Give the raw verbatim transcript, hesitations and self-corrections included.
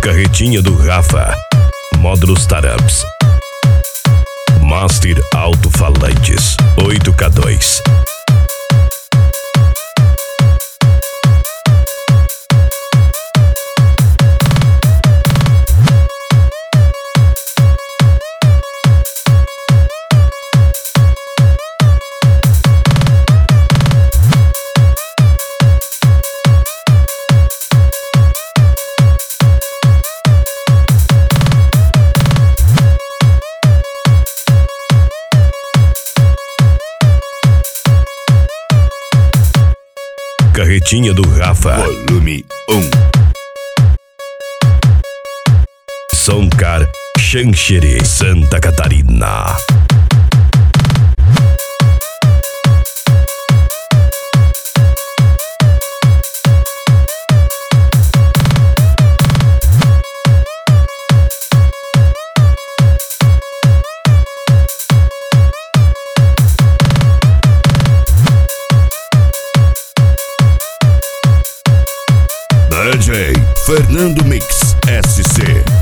Carretinha do Rafa. Módulos Taramps. Master Alto-Falantes oito K dois. Carretinha do Rafa. Volume um. Soncar Xanxerê, Santa Catarina. D J Fernando Mix S C.